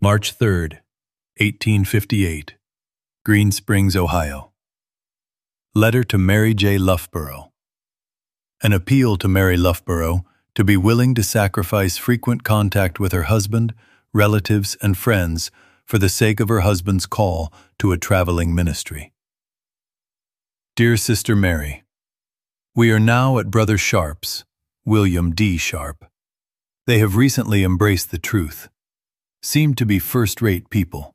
March 3rd, 1858, Green Springs, Ohio. Letter to Mary J. Loughborough. An appeal to Mary Loughborough to be willing to sacrifice frequent contact with her husband, relatives, and friends for the sake of her husband's call to a traveling ministry. Dear Sister Mary, we are now at Brother Sharp's, William D. Sharp. They have recently embraced the truth, seem to be first-rate people.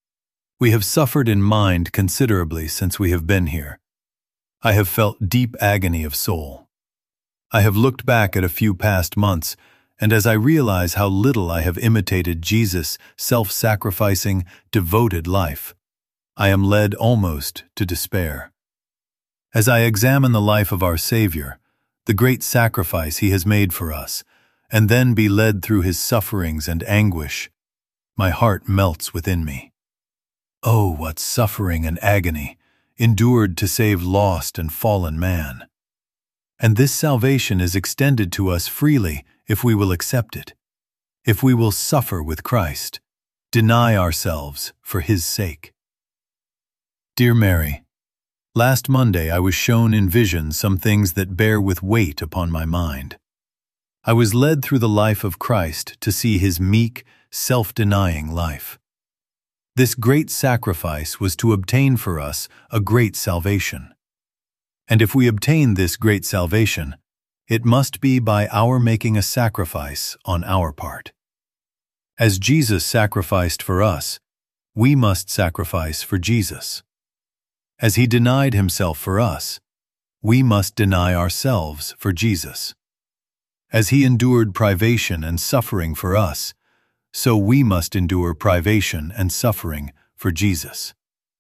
We have suffered in mind considerably since we have been here. I have felt deep agony of soul. I have looked back at a few past months, and as I realize how little I have imitated Jesus' self-sacrificing, devoted life, I am led almost to despair. As I examine the life of our Savior, the great sacrifice He has made for us, and then be led through His sufferings and anguish, my heart melts within me. Oh, what suffering and agony endured to save lost and fallen man. And this salvation is extended to us freely if we will accept it, if we will suffer with Christ, deny ourselves for His sake. Dear Mary, last Monday I was shown in vision some things that bear with weight upon my mind. I was led through the life of Christ to see His meek, self-denying life. This great sacrifice was to obtain for us a great salvation. And if we obtain this great salvation, it must be by our making a sacrifice on our part. As Jesus sacrificed for us, we must sacrifice for Jesus. As He denied Himself for us, we must deny ourselves for Jesus. As He endured privation and suffering for us, so we must endure privation and suffering for Jesus.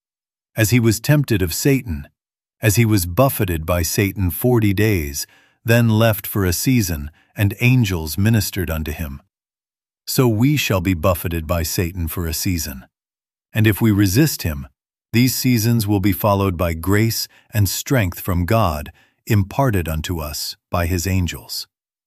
As He was tempted of Satan, as He was buffeted by Satan 40 days, then left for a season, and angels ministered unto Him, so we shall be buffeted by Satan for a season. And if we resist him, these seasons will be followed by grace and strength from God, imparted unto us by His angels.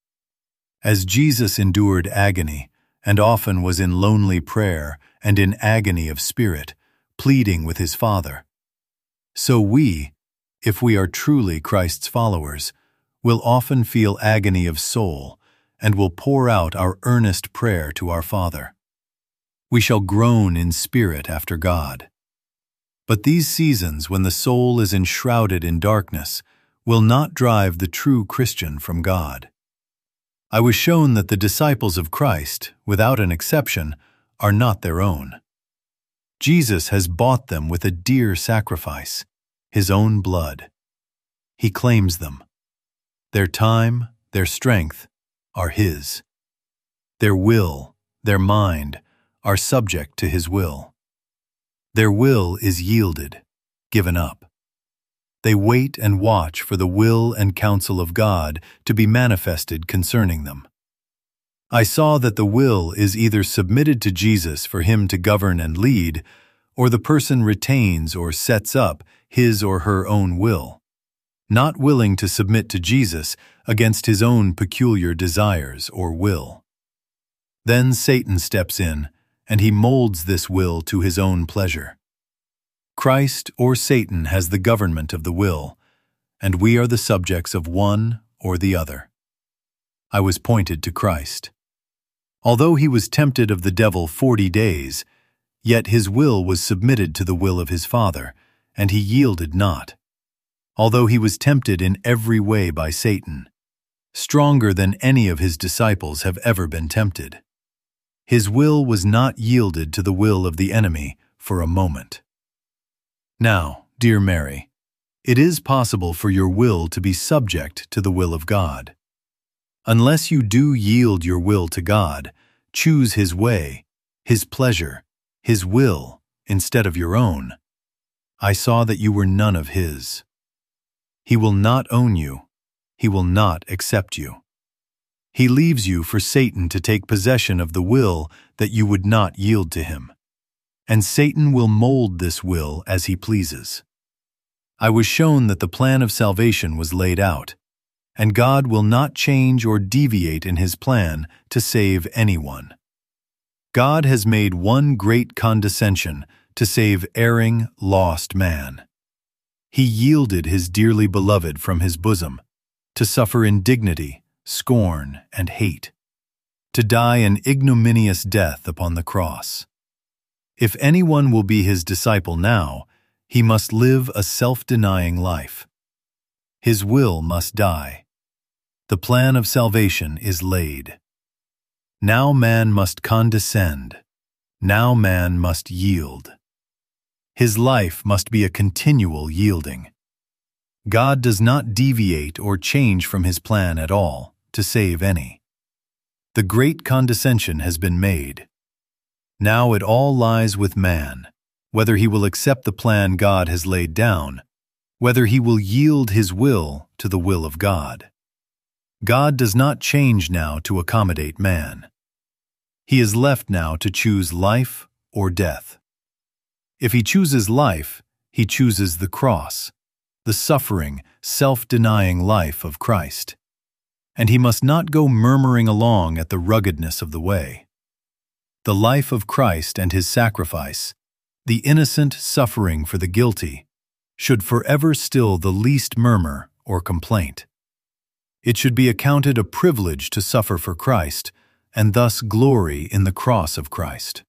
As Jesus endured agony, and often was in lonely prayer and in agony of spirit, pleading with His Father, so we, if we are truly Christ's followers, will often feel agony of soul and will pour out our earnest prayer to our Father. We shall groan in spirit after God. But these seasons when the soul is enshrouded in darkness will not drive the true Christian from God. I was shown that the disciples of Christ, without an exception, are not their own. Jesus has bought them with a dear sacrifice, His own blood. He claims them. Their time, their strength, are His. Their will, their mind, are subject to His will. Their will is yielded, given up. They wait and watch for the will and counsel of God to be manifested concerning them. I saw that the will is either submitted to Jesus for Him to govern and lead, or the person retains or sets up his or her own will, not willing to submit to Jesus against his own peculiar desires or will. Then Satan steps in, and he molds this will to his own pleasure. Christ or Satan has the government of the will, and we are the subjects of one or the other. I was pointed to Christ. Although He was tempted of the devil 40 days, yet His will was submitted to the will of His Father, and He yielded not. Although He was tempted in every way by Satan, stronger than any of His disciples have ever been tempted, His will was not yielded to the will of the enemy for a moment. Now, dear Mary, it is possible for your will to be subject to the will of God. Unless you do yield your will to God, choose His way, His pleasure, His will, instead of your own, I saw that you were none of His. He will not own you. He will not accept you. He leaves you for Satan to take possession of the will that you would not yield to him. And Satan will mold this will as he pleases. I was shown that the plan of salvation was laid out, and God will not change or deviate in His plan to save anyone. God has made one great condescension to save erring, lost man. He yielded his dearly beloved from his bosom, to suffer indignity, scorn, and hate, to die an ignominious death upon the cross. If anyone will be his disciple now, he must live a self-denying life. His will must die. The plan of salvation is laid. Now man must condescend. Now man must yield. His life must be a continual yielding. God does not deviate or change from his plan at all to save any. The great condescension has been made. Now it all lies with man, whether he will accept the plan God has laid down, whether he will yield his will to the will of God. God does not change now to accommodate man. He is left now to choose life or death. If he chooses life, he chooses the cross, the suffering, self-denying life of Christ. And he must not go murmuring along at the ruggedness of the way. The life of Christ and his sacrifice, the innocent suffering for the guilty, should forever still the least murmur or complaint. It should be accounted a privilege to suffer for Christ, and thus glory in the cross of Christ.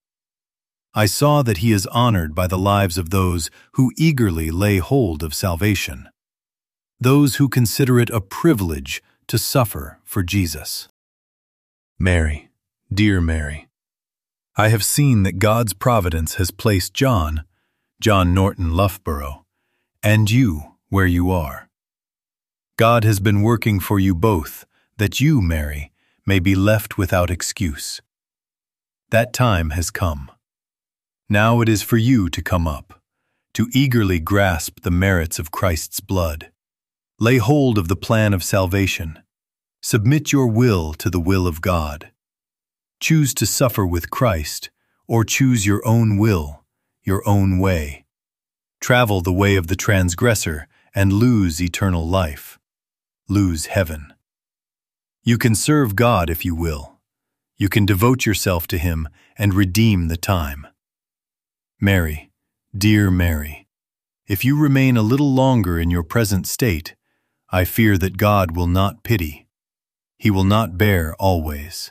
I saw that he is honored by the lives of those who eagerly lay hold of salvation, those who consider it a privilege to suffer for Jesus. Mary, dear Mary, I have seen that God's providence has placed John Norton Loughborough, and you where you are. God has been working for you both, that you, Mary, may be left without excuse. That time has come. Now it is for you to come up, to eagerly grasp the merits of Christ's blood. Lay hold of the plan of salvation. Submit your will to the will of God. Choose to suffer with Christ, or choose your own will, your own way. Travel the way of the transgressor and lose eternal life. Lose heaven. You can serve God if you will. You can devote yourself to him and redeem the time. Mary, dear Mary, if you remain a little longer in your present state, I fear that God will not pity. He will not bear always.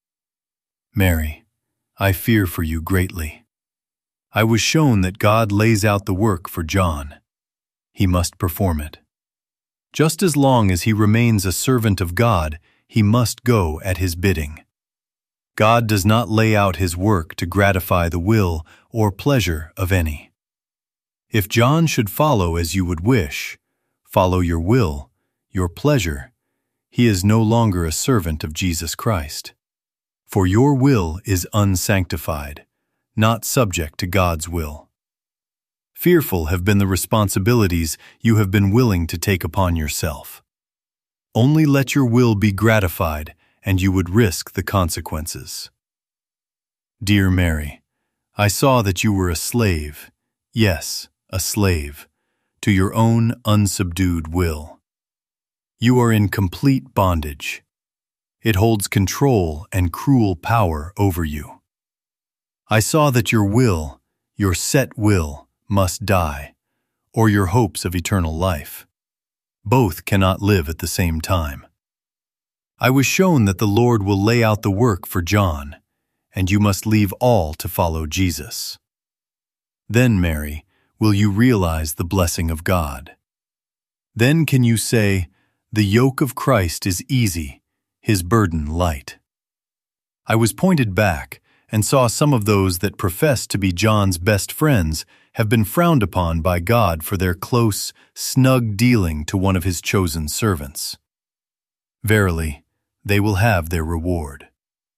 Mary, I fear for you greatly. I was shown that God lays out the work for John. He must perform it. Just as long as he remains a servant of God, he must go at his bidding. God does not lay out his work to gratify the will or pleasure of any. If John should follow as you would wish, follow your will, your pleasure, he is no longer a servant of Jesus Christ. For your will is unsanctified, not subject to God's will. Fearful have been the responsibilities you have been willing to take upon yourself. Only let your will be gratified, and you would risk the consequences. Dear Mary, I saw that you were a slave, yes, a slave, to your own unsubdued will. You are in complete bondage. It holds control and cruel power over you. I saw that your will, your set will, must die, or your hopes of eternal life. Both cannot live at the same time. I was shown that the Lord will lay out the work for John, and you must leave all to follow Jesus. Then, Mary, will you realize the blessing of God. Then can you say, "The yoke of Christ is easy, his burden light." I was pointed back and saw some of those that professed to be John's best friends have been frowned upon by God for their close, snug dealing to one of his chosen servants. Verily, they will have their reward.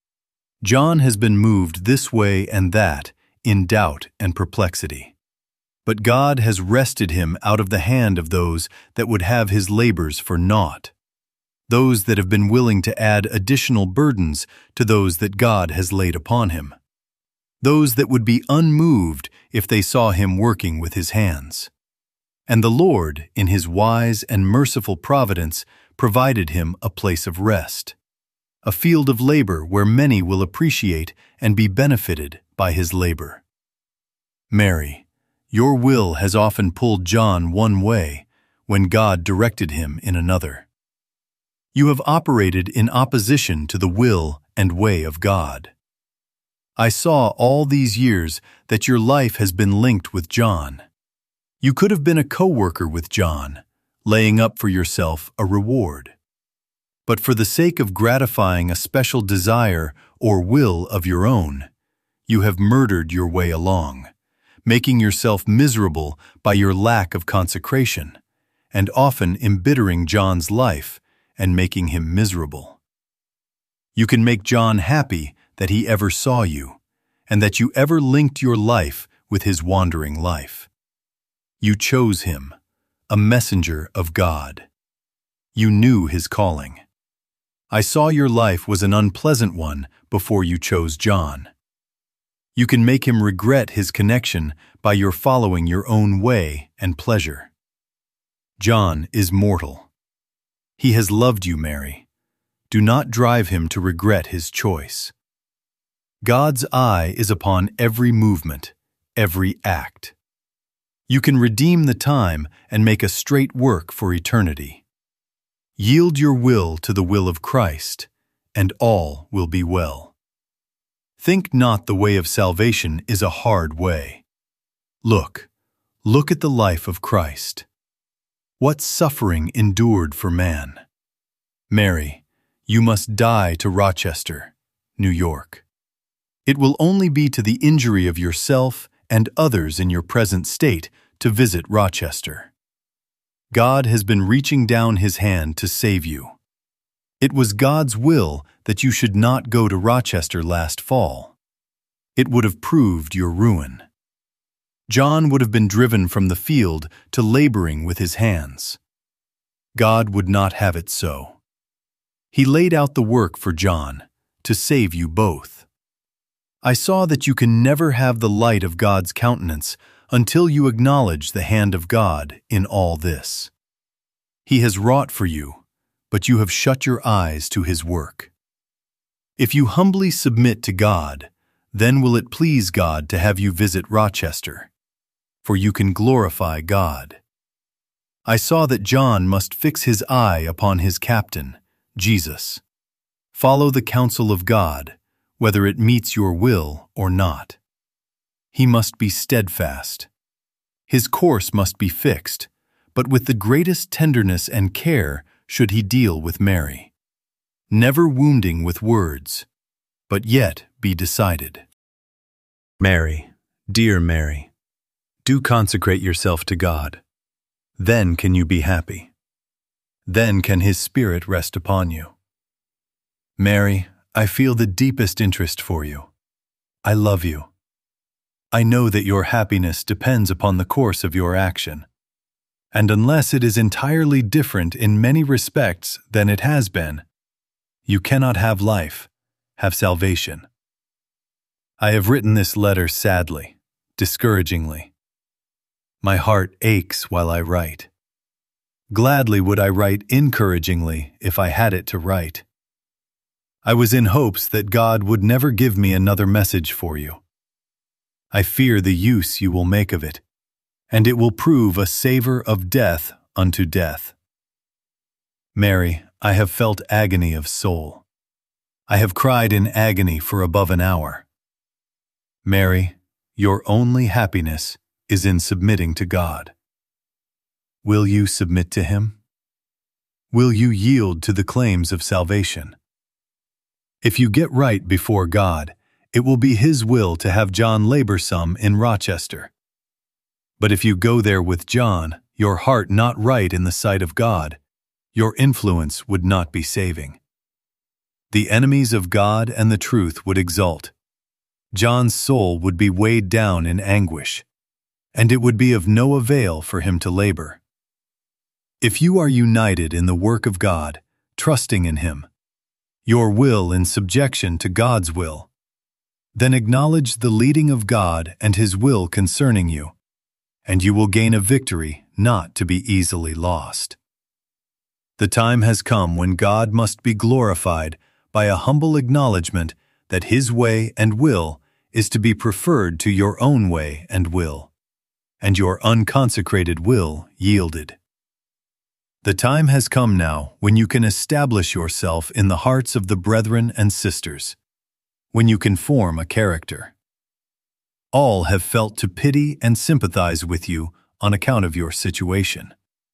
John has been moved this way and that in doubt and perplexity. But God has wrested him out of the hand of those that would have his labors for naught, those that have been willing to add additional burdens to those that God has laid upon him, those that would be unmoved if they saw him working with his hands. And the Lord, in his wise and merciful providence, provided him a place of rest, a field of labor where many will appreciate and be benefited by his labor. Mary, your will has often pulled John one way when God directed him in another. You have operated in opposition to the will and way of God. I saw all these years that your life has been linked with John. You could have been a co-worker with John, laying up for yourself a reward. But for the sake of gratifying a special desire or will of your own, you have murdered your way along, making yourself miserable by your lack of consecration, and often embittering John's life and making him miserable. You can make John happy that he ever saw you, and that you ever linked your life with his wandering life. You chose him, a messenger of God. You knew his calling. I saw your life was an unpleasant one before you chose John. You can make him regret his connection by your following your own way and pleasure. John is mortal. He has loved you, Mary. Do not drive him to regret his choice. God's eye is upon every movement, every act. You can redeem the time and make a straight work for eternity. Yield your will to the will of Christ, and all will be well. Think not the way of salvation is a hard way. Look at the life of Christ. What suffering endured for man. Mary, you must die to Rochester, New York. It will only be to the injury of yourself and others in your present state to visit Rochester. God has been reaching down his hand to save you. It was God's will that you should not go to Rochester last fall. It would have proved your ruin. John would have been driven from the field to laboring with his hands. God would not have it so. He laid out the work for John to save you both. I saw that you can never have the light of God's countenance until you acknowledge the hand of God in all this. He has wrought for you, but you have shut your eyes to his work. If you humbly submit to God, then will it please God to have you visit Rochester, for you can glorify God. I saw that John must fix his eye upon his captain, Jesus. Follow the counsel of God, whether it meets your will or not. He must be steadfast. His course must be fixed, but with the greatest tenderness and care should he deal with Mary. Never wounding with words, but yet be decided. Mary, dear Mary, do consecrate yourself to God. Then can you be happy. Then can his Spirit rest upon you. Mary, I feel the deepest interest for you. I love you. I know that your happiness depends upon the course of your action. And unless it is entirely different in many respects than it has been, you cannot have life, have salvation. I have written this letter sadly, discouragingly. My heart aches while I write. Gladly would I write encouragingly if I had it to write. I was in hopes that God would never give me another message for you. I fear the use you will make of it, and it will prove a savor of death unto death. Mary, I have felt agony of soul. I have cried in agony for above an hour. Mary, your only happiness is in submitting to God. Will you submit to him? Will you yield to the claims of salvation? If you get right before God, it will be his will to have John labor some in Rochester. But if you go there with John, your heart not right in the sight of God, your influence would not be saving. The enemies of God and the truth would exult. John's soul would be weighed down in anguish, and it would be of no avail for him to labor. If you are united in the work of God, trusting in him, your will in subjection to God's will, then acknowledge the leading of God and his will concerning you, and you will gain a victory not to be easily lost. The time has come when God must be glorified by a humble acknowledgement that His way and will is to be preferred to your own way and will, and your unconsecrated will yielded. The time has come now when you can establish yourself in the hearts of the brethren and sisters, when you can form a character. All have felt to pity and sympathize with you on account of your situation.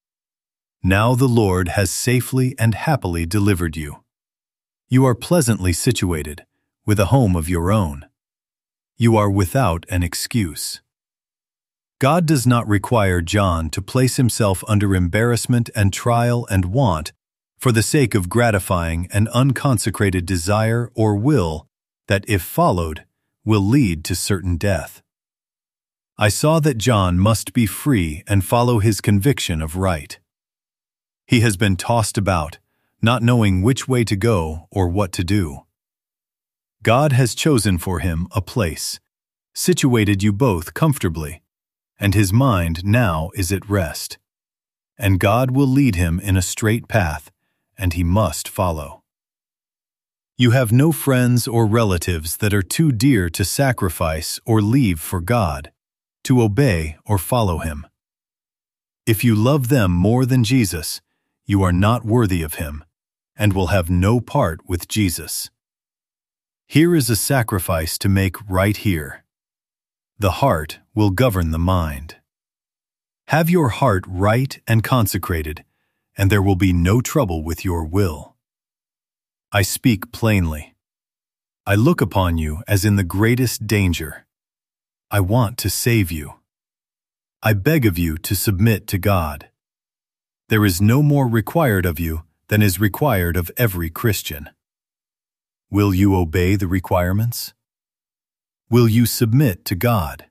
Now the Lord has safely and happily delivered you. You are pleasantly situated, with a home of your own. You are without an excuse. God does not require John to place himself under embarrassment and trial and want for the sake of gratifying an unconsecrated desire or will that, if followed, will lead to certain death. I saw that John must be free and follow his conviction of right. He has been tossed about, not knowing which way to go or what to do. God has chosen for him a place, situated you both comfortably, and his mind now is at rest. And God will lead him in a straight path, and he must follow. You have no friends or relatives that are too dear to sacrifice or leave for God, to obey or follow him. If you love them more than Jesus, you are not worthy of him, and will have no part with Jesus. Here is a sacrifice to make right here. The heart will govern the mind. Have your heart right and consecrated, and there will be no trouble with your will. I speak plainly. I look upon you as in the greatest danger. I want to save you. I beg of you to submit to God. There is no more required of you than is required of every Christian. Will you obey the requirements? Will you submit to God?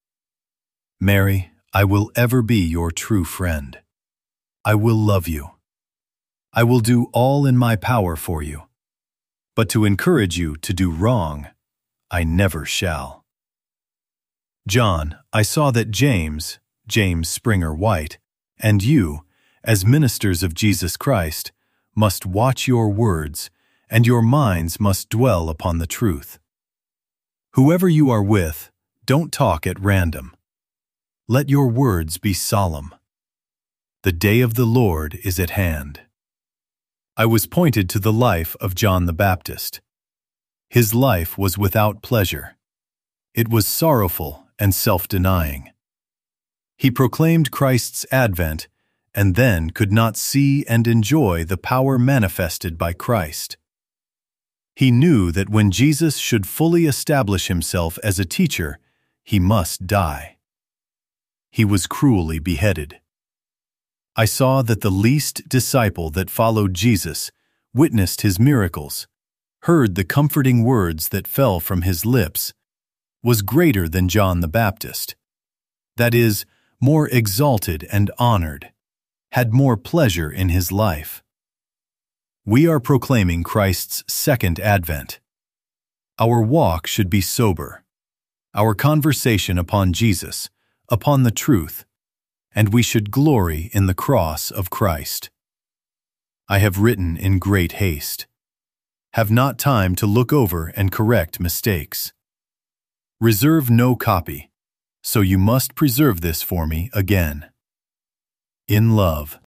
Mary, I will ever be your true friend. I will love you. I will do all in my power for you. But to encourage you to do wrong, I never shall. John, I saw that James Springer White, and you, as ministers of Jesus Christ, must watch your words, and your minds must dwell upon the truth. Whoever you are with, don't talk at random. Let your words be solemn. The day of the Lord is at hand. I was pointed to the life of John the Baptist. His life was without pleasure. It was sorrowful and self-denying. He proclaimed Christ's advent and then could not see and enjoy the power manifested by Christ. He knew that when Jesus should fully establish himself as a teacher, he must die. He was cruelly beheaded. I saw that the least disciple that followed Jesus witnessed his miracles, heard the comforting words that fell from his lips, was greater than John the Baptist. That is, more exalted and honored, had more pleasure in his life. We are proclaiming Christ's second advent. Our walk should be sober, our conversation upon Jesus, upon the truth, and we should glory in the cross of Christ. I have written in great haste. Have not time to look over and correct mistakes. Reserve no copy, so you must preserve this for me again. In love.